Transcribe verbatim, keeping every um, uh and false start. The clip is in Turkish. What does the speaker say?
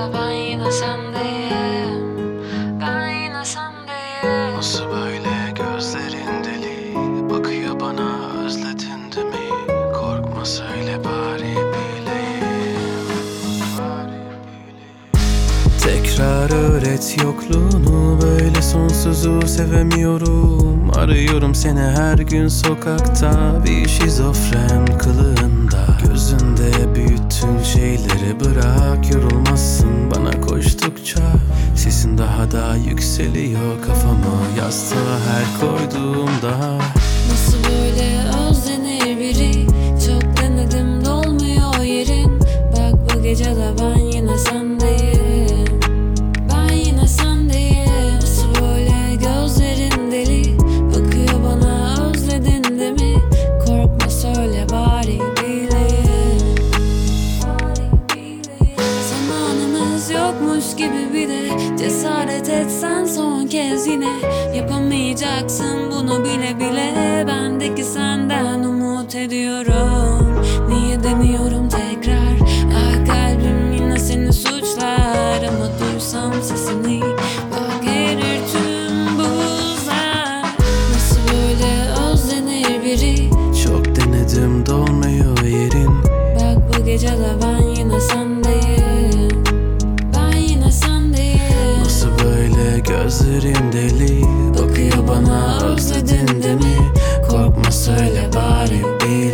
da ben yine sendeyim. Ben yine sendeyim. Nasıl böyle gözlerin deli, bakıyor bana özledin de mi? Korkma söyle bari bileyim, bari bileyim. Tekrar öğret yokluğunu, böyle sonsuzu sevemiyorum. Arıyorum seni her gün sokakta, bir şizofren kılığında. Gözünde büyüttün şeyleri bırak, yorulmazsın bana koştukça. Sesin daha da yükseliyor, kafamı yastığa her koyduğumda. Nasıl böyle özlenir biri? Çok denedim dolmuyor yerin. Bak bu gece de ben yine sendeyim. Ben yine sendeyim. Nasıl böyle gözlerin deli, bakıyor bana özledin de mi? Korkma söyle bari bileyim, bari bileyim. Zamanımız yokmuş gibi bir de cesaret etsen son kez yine. Yapamayacaksın bunu bile bile, bendeki senden umut ediyorum. Niye demiyorum tekrar, ah kalbim yine seni suçlar. Ama duysam sesini bak erir tüm buzlar. Nasıl böyle özlenir biri? Çok denedim dolmuyor yerin. Bak bu gece de ben yine sendeyim. Ben yine sendeyim. Nasıl böyle gözlerin deli, bakıyor bana özledin de mi? Korkma söyle bari bil.